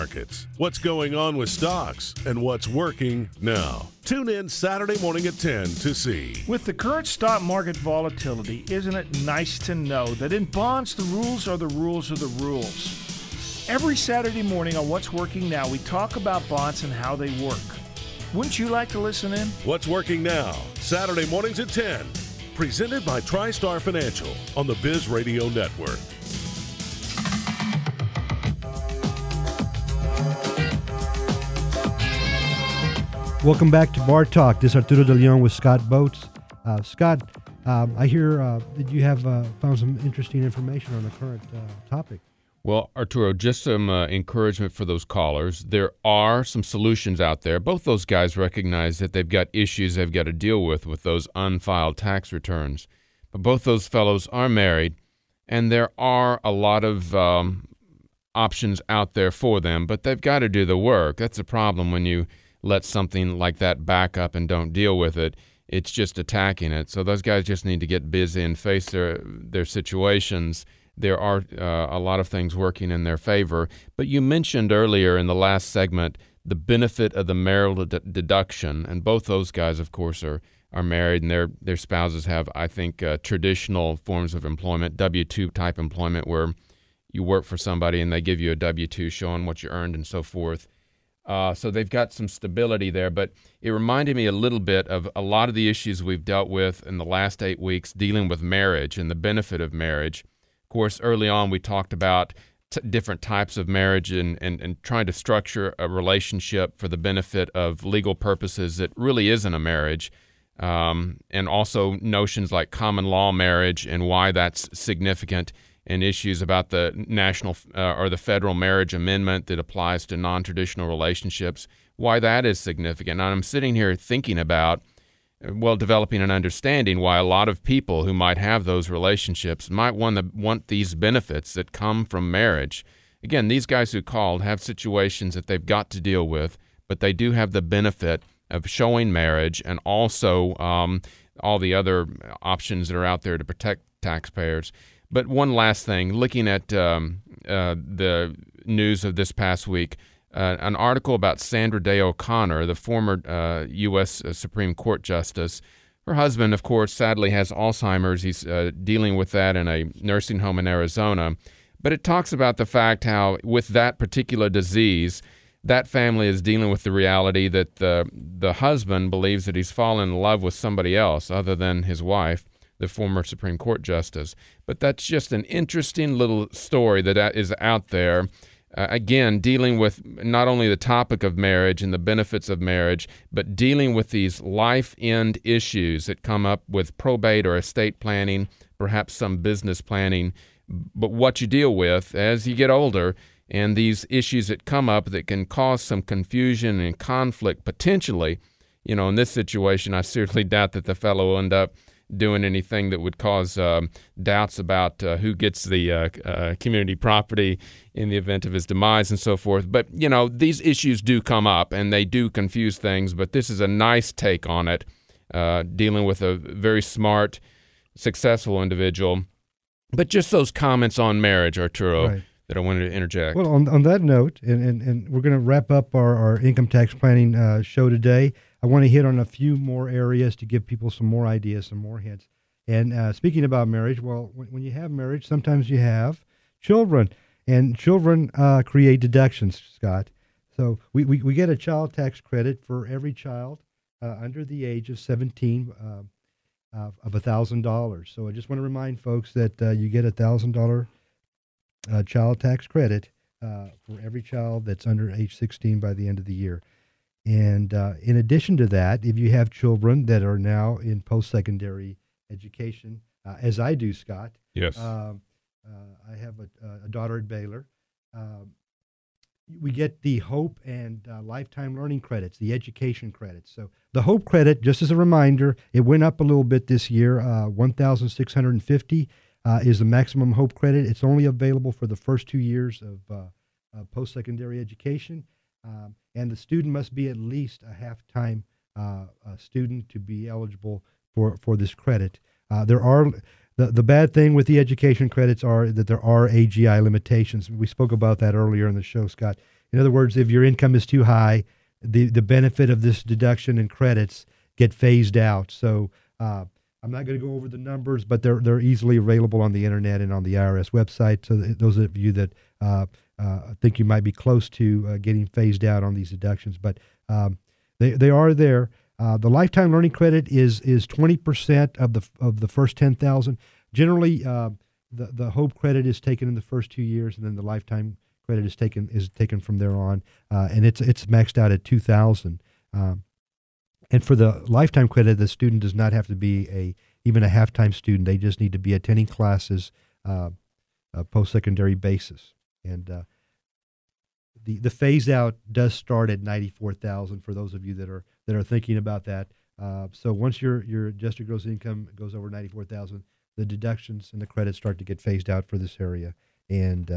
markets, what's going on with stocks, and what's working now. Tune in Saturday morning at 10 to see. With the current stock market volatility, isn't it nice to know that in bonds, the rules are the rules of the rules? Every Saturday morning on What's Working Now, we talk about bonds and how they work. Wouldn't you like to listen in? What's Working Now, Saturday mornings at 10. Presented by TriStar Financial on the Biz Radio Network. Welcome back to Bar Talk. This is Arturo De Leon with Scott Boats. Scott, I hear that you have found some interesting information on the current topic. Well, Arturo, just some encouragement for those callers. There are some solutions out there. Both those guys recognize that they've got issues they've got to deal with those unfiled tax returns. But both those fellows are married, and there are a lot of options out there for them, but they've got to do the work. That's a problem when you let something like that back up and don't deal with it. It's just attacking it. So those guys just need to get busy and face their situations. There are a lot of things working in their favor. But you mentioned earlier in the last segment the benefit of the marital deduction, and both those guys, of course, are married, and their spouses have, I think, traditional forms of employment, W-2 type employment, where you work for somebody and they give you a W-2 showing what you earned and so forth. So they've got some stability there, but it reminded me a little bit of a lot of the issues we've dealt with in the last 8 weeks dealing with marriage and the benefit of marriage. Of course, early on we talked about different types of marriage and trying to structure a relationship for the benefit of legal purposes that really isn't a marriage, and also notions like common law marriage and why that's significant, and issues about the national or the federal marriage amendment that applies to non-traditional relationships, why that is significant. And I'm sitting here thinking about, developing an understanding why a lot of people who might have those relationships might want these benefits that come from marriage. Again, these guys who called have situations that they've got to deal with, but they do have the benefit of showing marriage and also all the other options that are out there to protect taxpayers. But one last thing, looking at the news of this past week, an article about Sandra Day O'Connor, the former U.S. Supreme Court Justice. Her husband, of course, sadly has Alzheimer's. He's dealing with that in a nursing home in Arizona. But it talks about the fact how with that particular disease, that family is dealing with the reality that the husband believes that he's fallen in love with somebody else other than his wife, the former Supreme Court Justice. But that's just an interesting little story that is out there. Again, dealing with not only the topic of marriage and the benefits of marriage, but dealing with these life-end issues that come up with probate or estate planning, perhaps some business planning. But what you deal with as you get older and these issues that come up that can cause some confusion and conflict potentially. In this situation, I seriously doubt that the fellow will end up doing anything that would cause doubts about who gets the community property in the event of his demise and so forth. But, these issues do come up and they do confuse things, but this is a nice take on it, dealing with a very smart, successful individual. But just those comments on marriage, Arturo, right, that I wanted to interject. Well, on that note, and we're going to wrap up our income tax planning show today. I want to hit on a few more areas to give people some more ideas, some more hints. And speaking about marriage, well, when you have marriage, sometimes you have children, and children create deductions, Scott. So we get a child tax credit for every child under the age of 17 of $1,000. So I just want to remind folks that you get $1,000 child tax credit for every child that's under age 16 by the end of the year. And in addition to that, if you have children that are now in post-secondary education, as I do, Scott. Yes. I have a daughter at Baylor. We get the Hope and Lifetime Learning credits, the education credits. So the Hope credit, just as a reminder, it went up a little bit this year. $1,650 is the maximum Hope credit. It's only available for the first 2 years of post-secondary education. And the student must be at least a half-time student to be eligible for this credit. There are the bad thing with the education credits are that there are AGI limitations. We spoke about that earlier in the show, Scott. in other words, if your income is too high, the benefit of this deduction and credits get phased out. So I'm not going to go over the numbers, but they're easily available on the internet and on the IRS website. So those of you that think you might be close to getting phased out on these deductions, but they are there. The lifetime learning credit is 20% of the first 10,000. Generally, the Hope credit is taken in the first 2 years, and then the lifetime credit is taken from there on, and it's maxed out at 2,000. And for the lifetime credit, the student does not have to be even a half-time student. They just need to be attending classes post-secondary basis. And the phase-out does start at 94,000 for those of you that are thinking about that. So once your adjusted gross income goes over 94,000, the deductions and the credits start to get phased out for this area. And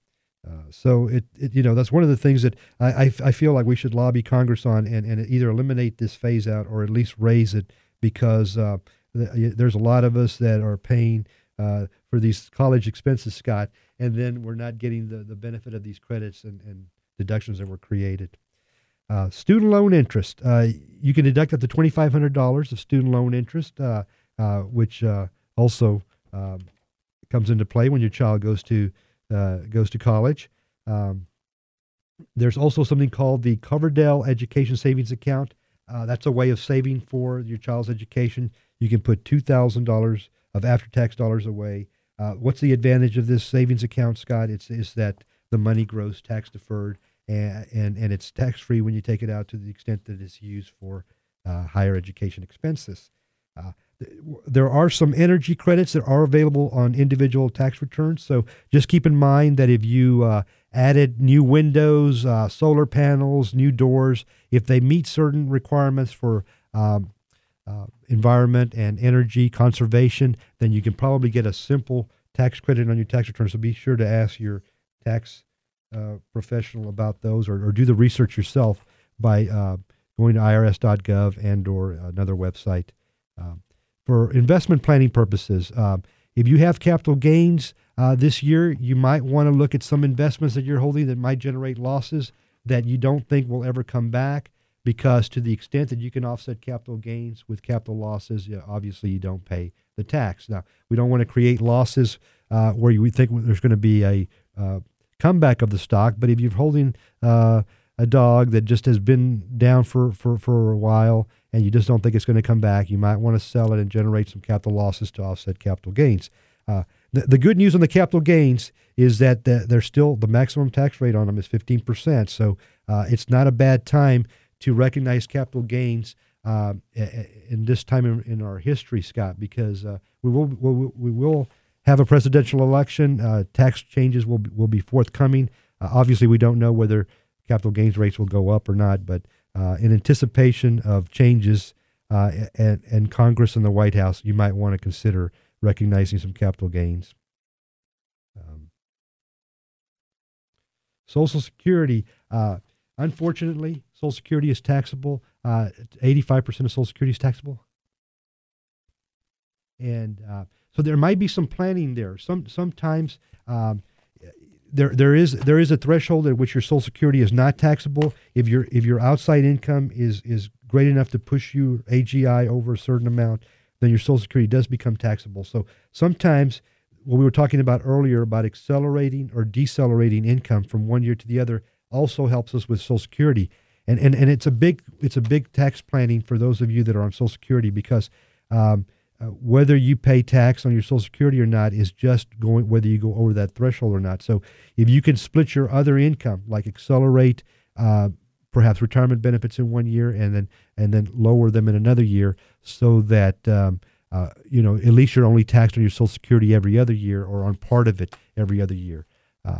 so it that's one of the things that I feel like we should lobby Congress on and either eliminate this phase out or at least raise it, because there's a lot of us that are paying for these college expenses, Scott, and then we're not getting the benefit of these credits and deductions that were created. Student loan interest. You can deduct up to $2,500 of student loan interest, which also comes into play when your child goes to college. There's also something called the Coverdell Education Savings Account. That's a way of saving for your child's education. You can put $2,000 of after-tax dollars away. What's the advantage of this savings account, Scott? It's that the money grows tax-deferred, and it's tax-free when you take it out to the extent that it's used for higher education expenses. There are some energy credits that are available on individual tax returns. So just keep in mind that if you added new windows, solar panels, new doors, if they meet certain requirements for environment and energy conservation, then you can probably get a simple tax credit on your tax return. So be sure to ask your tax professional about those, or do the research yourself by going to irs.gov and or another website. For investment planning purposes, if you have capital gains this year, you might want to look at some investments that you're holding that might generate losses that you don't think will ever come back, because to the extent that you can offset capital gains with capital losses, obviously you don't pay the tax. Now, we don't want to create losses where we think there's going to be a comeback of the stock, but if you're holding a dog that just has been down for a while and you just don't think it's going to come back, you might want to sell it and generate some capital losses to offset capital gains. The good news on the capital gains is that there's still the maximum tax rate on them is 15%. So it's not a bad time to recognize capital gains in this time in our history, Scott, because we will have a presidential election. Tax changes will be forthcoming. Obviously, we don't know whether capital gains rates will go up or not, but in anticipation of changes and Congress and the White House, you might want to consider recognizing some capital gains. Social Security, unfortunately, Social Security is taxable. 85% of Social Security is taxable. And so there might be some planning there. Sometimes there is a threshold at which your Social Security is not taxable. If your outside income is great enough to push you AGI over a certain amount, then your Social Security does become taxable. So sometimes what we were talking about earlier about accelerating or decelerating income from one year to the other also helps us with Social Security. And it's a big tax planning for those of you that are on Social Security, because whether you pay tax on your Social Security or not is just whether you go over that threshold or not. So if you can split your other income, like accelerate perhaps retirement benefits in 1 year and then lower them in another year, so that at least you're only taxed on your Social Security every other year, or on part of it every other year.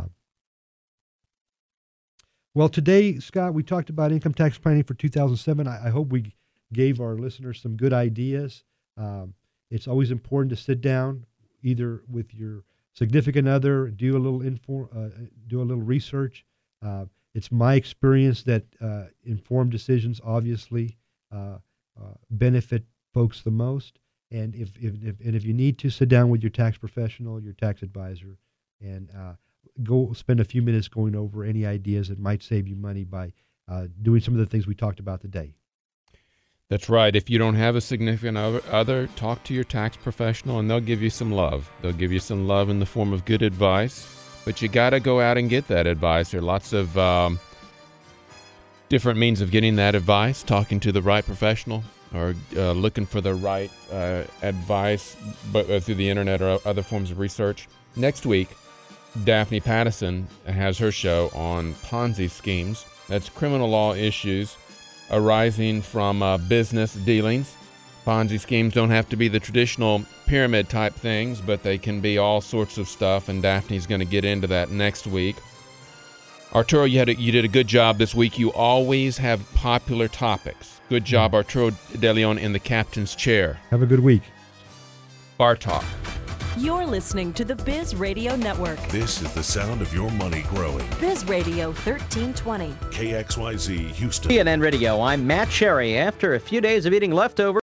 Well, today, Scott, we talked about income tax planning for 2007. I hope we gave our listeners some good ideas. It's always important to sit down, either with your significant other, do a little research. It's my experience that informed decisions obviously benefit folks the most. And if you need to, sit down with your tax professional, your tax advisor, and go spend a few minutes going over any ideas that might save you money by doing some of the things we talked about today. That's right. If you don't have a significant other, talk to your tax professional, and they'll give you some love. They'll give you some love in the form of good advice, but you got to go out and get that advice. There are lots of different means of getting that advice, talking to the right professional or looking for the right advice but through the internet or other forms of research. Next week, Daphne Pattison has her show on Ponzi schemes. That's criminal law issues arising from business dealings. Ponzi schemes don't have to be the traditional pyramid type things, but they can be all sorts of stuff, and Daphne's going to get into that next week. Arturo, you did a good job this week. You always have popular topics. Good job, Arturo De Leon in the captain's chair. Have a good week. Bar Talk. You're listening to the Biz Radio Network. This is the sound of your money growing. Biz Radio 1320. KXYZ Houston. CNN Radio, I'm Matt Sherry. After a few days of eating leftovers,